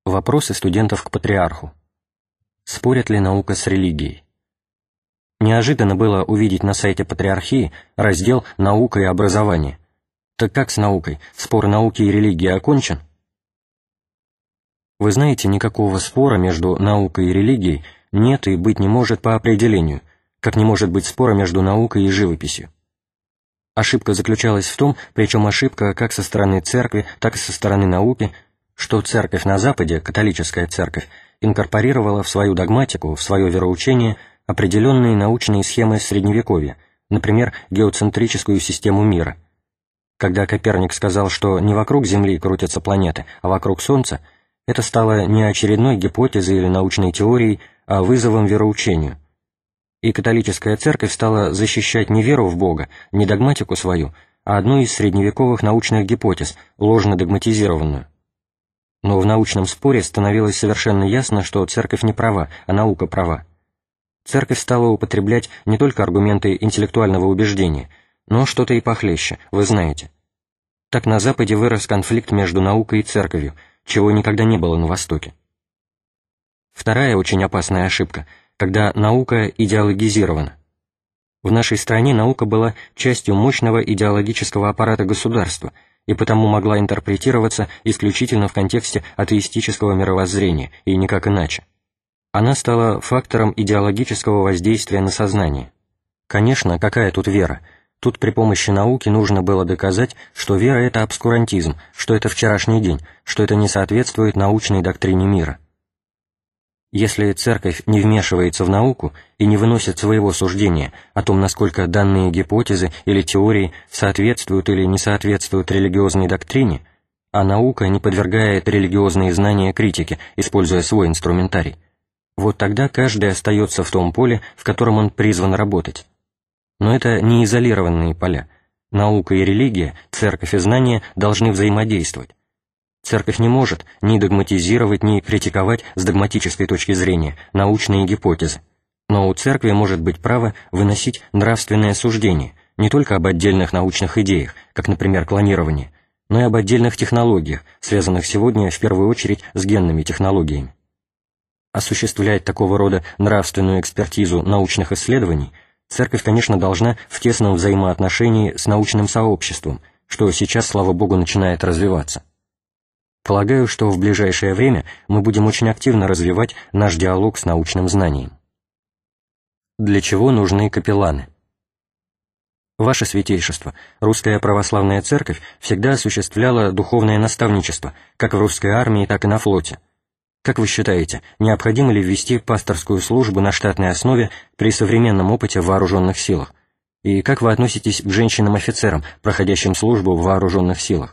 Вопросы студентов к патриарху. Спорит ли наука с религией? Неожиданно было увидеть на сайте Патриархии раздел «Наука и образование». Так как с наукой? Спор науки и религии окончен? Вы знаете, никакого спора между наукой и религией нет и быть не может по определению, как не может быть спора между наукой и живописью. Ошибка заключалась в том, причем ошибка как со стороны церкви, так и со стороны науки, что церковь на Западе, католическая церковь, инкорпорировала в свою догматику, в свое вероучение определенные научные схемы Средневековья, например, геоцентрическую систему мира. Когда Коперник сказал, что не вокруг Земли крутятся планеты, а вокруг Солнца, это стало не очередной гипотезой или научной теорией, а вызовом вероучению. И католическая церковь стала защищать не веру в Бога, не догматику свою, а одну из средневековых научных гипотез, ложно догматизированную. Но в научном споре становилось совершенно ясно, что церковь не права, а наука права. Церковь стала употреблять не только аргументы интеллектуального убеждения, но что-то и похлеще, вы знаете. Так на Западе вырос конфликт между наукой и церковью, чего никогда не было на Востоке. Вторая очень опасная ошибка, когда наука идеологизирована. В нашей стране наука была частью мощного идеологического аппарата государства, и потому могла интерпретироваться исключительно в контексте атеистического мировоззрения, и никак иначе. Она стала фактором идеологического воздействия на сознание. Конечно, какая тут вера? Тут при помощи науки нужно было доказать, что вера — это обскурантизм, что это вчерашний день, что это не соответствует научной доктрине мира. Если церковь не вмешивается в науку и не выносит своего суждения о том, насколько данные гипотезы или теории соответствуют или не соответствуют религиозной доктрине, а наука не подвергает религиозные знания критике, используя свой инструментарий, вот тогда каждый остается в том поле, в котором он призван работать. Но это не изолированные поля. Наука и религия, церковь и знания должны взаимодействовать. Церковь не может ни догматизировать, ни критиковать с догматической точки зрения научные гипотезы. Но у церкви может быть право выносить нравственное суждение не только об отдельных научных идеях, как, например, клонирование, но и об отдельных технологиях, связанных сегодня в первую очередь с генными технологиями. Осуществлять такого рода нравственную экспертизу научных исследований церковь, конечно, должна в тесном взаимоотношении с научным сообществом, что сейчас, слава Богу, начинает развиваться. Полагаю, что в ближайшее время мы будем очень активно развивать наш диалог с научным знанием. Для чего нужны капелланы? Ваше Святейшество, Русская Православная Церковь всегда осуществляла духовное наставничество, как в русской армии, так и на флоте. Как вы считаете, необходимо ли ввести пасторскую службу на штатной основе при современном опыте в вооруженных силах? И как вы относитесь к женщинам-офицерам, проходящим службу в вооруженных силах?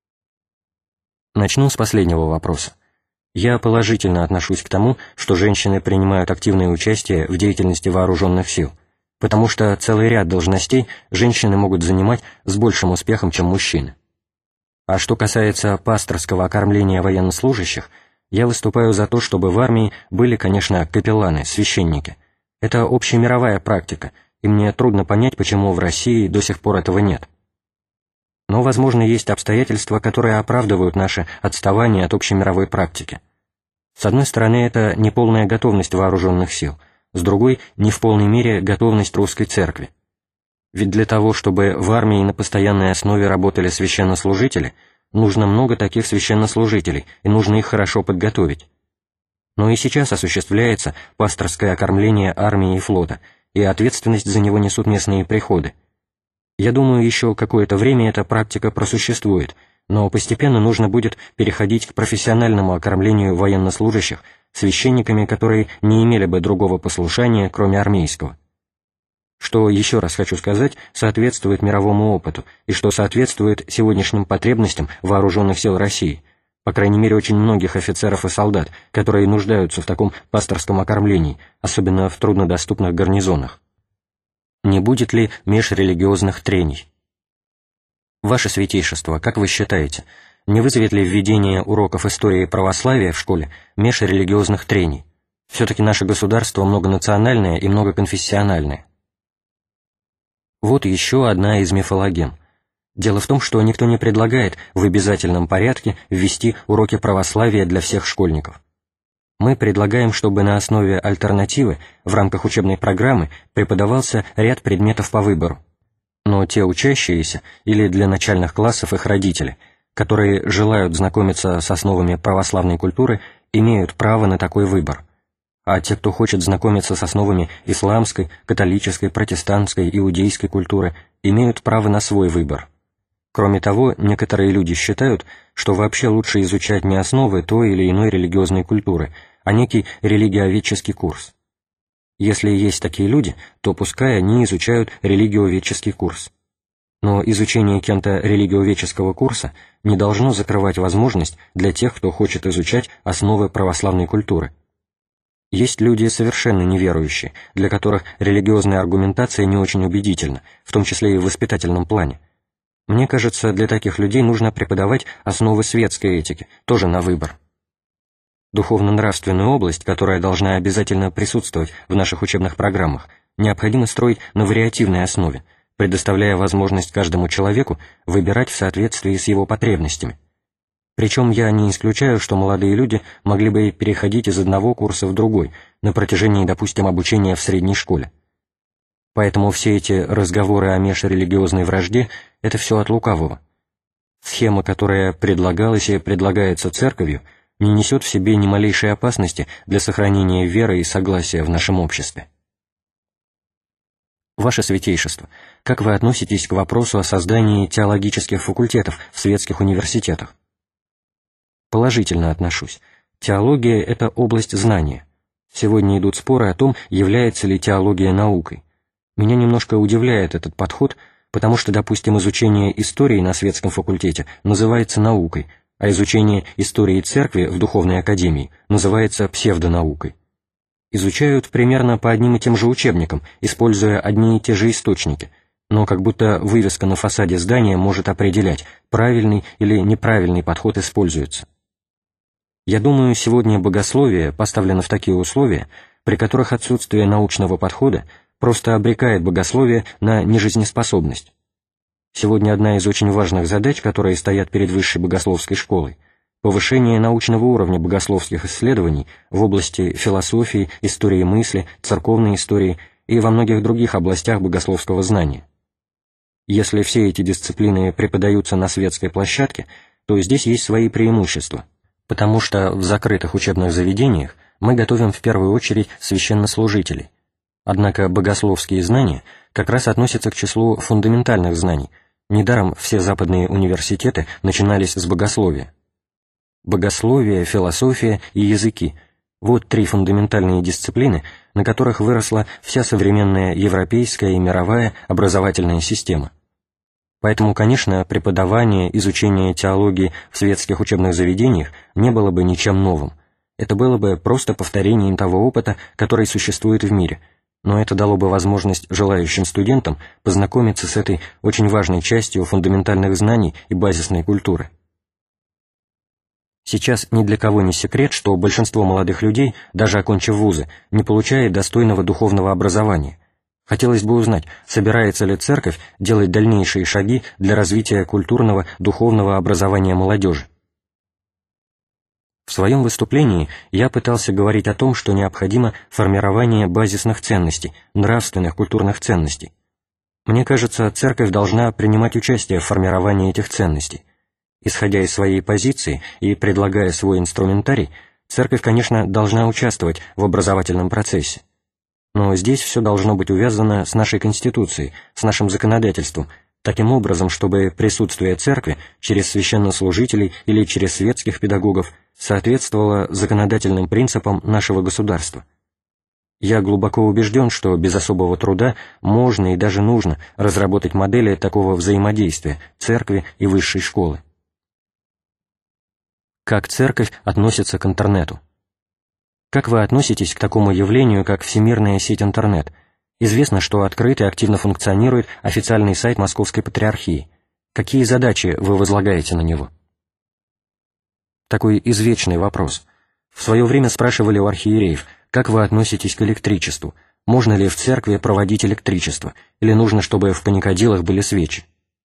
Начну с последнего вопроса. Я положительно отношусь к тому, что женщины принимают активное участие в деятельности вооруженных сил, потому что целый ряд должностей женщины могут занимать с большим успехом, чем мужчины. А что касается пасторского окормления военнослужащих, я выступаю за то, чтобы в армии были, конечно, капелланы, священники. Это общемировая практика, и мне трудно понять, почему в России до сих пор этого нет. Но, возможно, есть обстоятельства, которые оправдывают наше отставание от общемировой практики. С одной стороны, это неполная готовность вооруженных сил, с другой — не в полной мере готовность русской церкви. Ведь для того, чтобы в армии на постоянной основе работали священнослужители, нужно много таких священнослужителей, и нужно их хорошо подготовить. Но и сейчас осуществляется пасторское окормление армии и флота, и ответственность за него несут местные приходы. Я думаю, еще какое-то время эта практика просуществует, но постепенно нужно будет переходить к профессиональному окормлению военнослужащих священниками, которые не имели бы другого послушания, кроме армейского. Что, еще раз хочу сказать, соответствует мировому опыту, и что соответствует сегодняшним потребностям вооруженных сил России, по крайней мере, очень многих офицеров и солдат, которые нуждаются в таком пасторском окормлении, особенно в труднодоступных гарнизонах. Не будет ли межрелигиозных трений? Ваше Святейшество, как вы считаете, не вызовет ли введение уроков истории православия в школе межрелигиозных трений? Все-таки наше государство многонациональное и многоконфессиональное. Вот еще одна из мифологем. Дело в том, что никто не предлагает в обязательном порядке ввести уроки православия для всех школьников. Мы предлагаем, чтобы на основе альтернативы в рамках учебной программы преподавался ряд предметов по выбору. Но те учащиеся или для начальных классов их родители, которые желают знакомиться с основами православной культуры, имеют право на такой выбор. А те, кто хочет знакомиться с основами исламской, католической, протестантской, иудейской культуры, имеют право на свой выбор. Кроме того, некоторые люди считают, что вообще лучше изучать не основы той или иной религиозной культуры, а некий религиоведческий курс. Если есть такие люди, то пускай они изучают религиоведческий курс. Но изучение кем-то религиоведческого курса не должно закрывать возможность для тех, кто хочет изучать основы православной культуры. Есть люди совершенно неверующие, для которых религиозная аргументация не очень убедительна, в том числе и в воспитательном плане. Мне кажется, для таких людей нужно преподавать основы светской этики, тоже на выбор. Духовно-нравственную область, которая должна обязательно присутствовать в наших учебных программах, необходимо строить на вариативной основе, предоставляя возможность каждому человеку выбирать в соответствии с его потребностями. Причем я не исключаю, что молодые люди могли бы переходить из одного курса в другой на протяжении, допустим, обучения в средней школе. Поэтому все эти разговоры о межрелигиозной вражде – это все от лукавого. Схема, которая предлагалась и предлагается церковью, не несет в себе ни малейшей опасности для сохранения веры и согласия в нашем обществе. Ваше Святейшество, как вы относитесь к вопросу о создании теологических факультетов в светских университетах? Положительно отношусь. Теология – это область знания. Сегодня идут споры о том, является ли теология наукой. Меня немножко удивляет этот подход, потому что, допустим, изучение истории на светском факультете называется наукой, а изучение истории церкви в духовной академии называется псевдонаукой. Изучают примерно по одним и тем же учебникам, используя одни и те же источники, но как будто вывеска на фасаде здания может определять, правильный или неправильный подход используется. Я думаю, сегодня богословие поставлено в такие условия, при которых отсутствие научного подхода просто обрекает богословие на нежизнеспособность. Сегодня одна из очень важных задач, которые стоят перед высшей богословской школой – повышение научного уровня богословских исследований в области философии, истории мысли, церковной истории и во многих других областях богословского знания. Если все эти дисциплины преподаются на светской площадке, то здесь есть свои преимущества, потому что в закрытых учебных заведениях мы готовим в первую очередь священнослужителей. Однако богословские знания как раз относятся к числу фундаментальных знаний. Недаром все западные университеты начинались с богословия. Богословие, философия и языки – вот три фундаментальные дисциплины, на которых выросла вся современная европейская и мировая образовательная система. Поэтому, конечно, преподавание, изучение теологии в светских учебных заведениях не было бы ничем новым. Это было бы просто повторением того опыта, который существует в мире, но это дало бы возможность желающим студентам познакомиться с этой очень важной частью фундаментальных знаний и базисной культуры. Сейчас ни для кого не секрет, что большинство молодых людей, даже окончив вузы, не получает достойного духовного образования. Хотелось бы узнать, собирается ли церковь делать дальнейшие шаги для развития культурного, духовного образования молодежи. В своем выступлении я пытался говорить о том, что необходимо формирование базисных ценностей, нравственных, культурных ценностей. Мне кажется, церковь должна принимать участие в формировании этих ценностей. Исходя из своей позиции и предлагая свой инструментарий, церковь, конечно, должна участвовать в образовательном процессе. Но здесь все должно быть увязано с нашей Конституцией, с нашим законодательством, таким образом, чтобы присутствие церкви через священнослужителей или через светских педагогов соответствовало законодательным принципам нашего государства. Я глубоко убежден, что без особого труда можно и даже нужно разработать модели такого взаимодействия церкви и высшей школы. Как церковь относится к интернету? Как вы относитесь к такому явлению, как всемирная сеть интернет? Известно, что открыт и активно функционирует официальный сайт Московской Патриархии. Какие задачи вы возлагаете на него? Такой извечный вопрос. В свое время спрашивали у архиереев, как вы относитесь к электричеству? Можно ли в церкви проводить электричество? Или нужно, чтобы в паникадилах были свечи?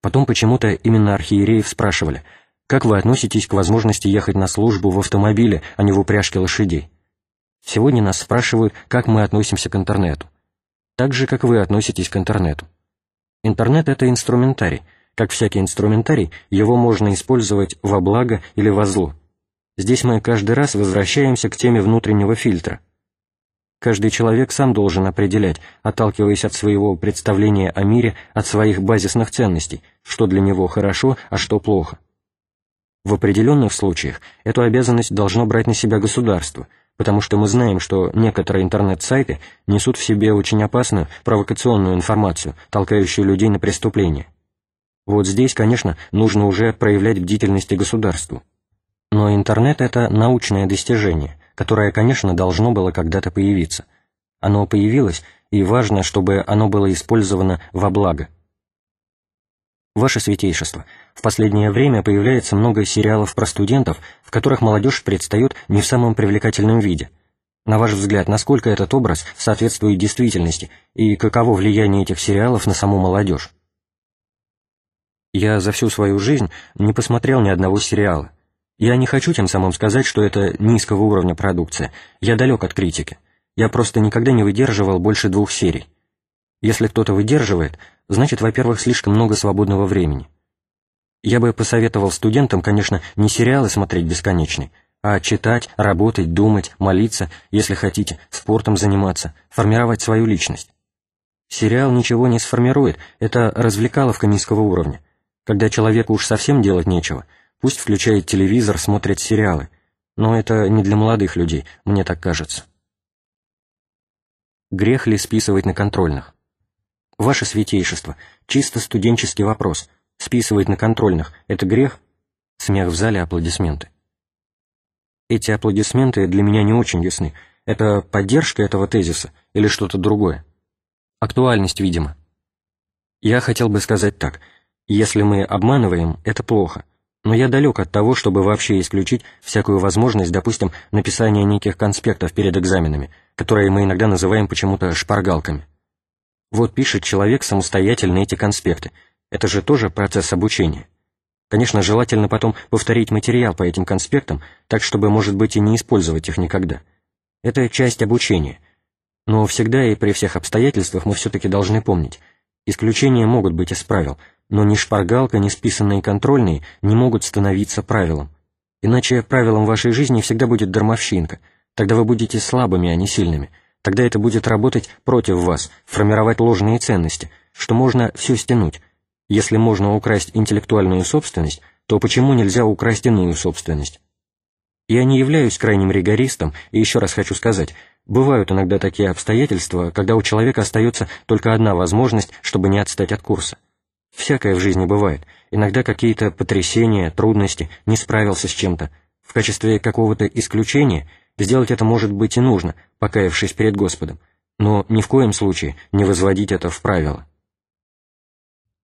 Потом почему-то именно архиереев спрашивали: как вы относитесь к возможности ехать на службу в автомобиле, а не в упряжке лошадей? Сегодня нас спрашивают, как мы относимся к интернету. Так же, как вы относитесь к интернету. Интернет — это инструментарий. Как всякий инструментарий, его можно использовать во благо или во зло. Здесь мы каждый раз возвращаемся к теме внутреннего фильтра. Каждый человек сам должен определять, отталкиваясь от своего представления о мире, от своих базисных ценностей, что для него хорошо, а что плохо. В определенных случаях эту обязанность должно брать на себя государство, потому что мы знаем, что некоторые интернет-сайты несут в себе очень опасную провокационную информацию, толкающую людей на преступления. Вот здесь, конечно, нужно уже проявлять бдительность и государству. Но интернет — это научное достижение, которое, конечно, должно было когда-то появиться. Оно появилось, и важно, чтобы оно было использовано во благо. Ваше Святейшество, в последнее время появляется много сериалов про студентов, в которых молодежь предстает не в самом привлекательном виде. На ваш взгляд, насколько этот образ соответствует действительности, и каково влияние этих сериалов на саму молодежь? Я за всю свою жизнь не посмотрел ни одного сериала. Я не хочу тем самым сказать, что это низкого уровня продукция. Я далек от критики. Я просто никогда не выдерживал больше 2 серий. Если кто-то выдерживает, значит, во-первых, слишком много свободного времени. Я бы посоветовал студентам, конечно, не сериалы смотреть бесконечные, а читать, работать, думать, молиться, если хотите, спортом заниматься, формировать свою личность. Сериал ничего не сформирует, это развлекаловка низкого уровня. Когда человеку уж совсем делать нечего, пусть включает телевизор, смотрит сериалы. Но это не для молодых людей, мне так кажется. Грех ли списывать на контрольных? Ваше Святейшество, чисто студенческий вопрос. Списывать на контрольных — это грех? Смех в зале, аплодисменты. Эти аплодисменты для меня не очень ясны. Это поддержка этого тезиса или что-то другое? Актуальность, видимо. Я хотел бы сказать так. Если мы обманываем, это плохо. Но я далек от того, чтобы вообще исключить всякую возможность, допустим, написания неких конспектов перед экзаменами, которые мы иногда называем почему-то шпаргалками. Вот пишет человек самостоятельно эти конспекты. Это же тоже процесс обучения. Конечно, желательно потом повторить материал по этим конспектам, так, чтобы, может быть, и не использовать их никогда. Это часть обучения. Но всегда и при всех обстоятельствах мы все-таки должны помнить. Исключения могут быть из правил, но ни шпаргалка, ни списанные контрольные не могут становиться правилом. Иначе правилом вашей жизни всегда будет дармовщинка. Тогда вы будете слабыми, а не сильными. Тогда это будет работать против вас, формировать ложные ценности, что можно все стянуть. Если можно украсть интеллектуальную собственность, то почему нельзя украсть иную собственность? Я не являюсь крайним ригористом, и еще раз хочу сказать, бывают иногда такие обстоятельства, когда у человека остается только одна возможность, чтобы не отстать от курса. Всякое в жизни бывает, иногда какие-то потрясения, трудности, не справился с чем-то. В качестве какого-то исключения сделать это может быть и нужно, покаявшись перед Господом, но ни в коем случае не возводить это в правило.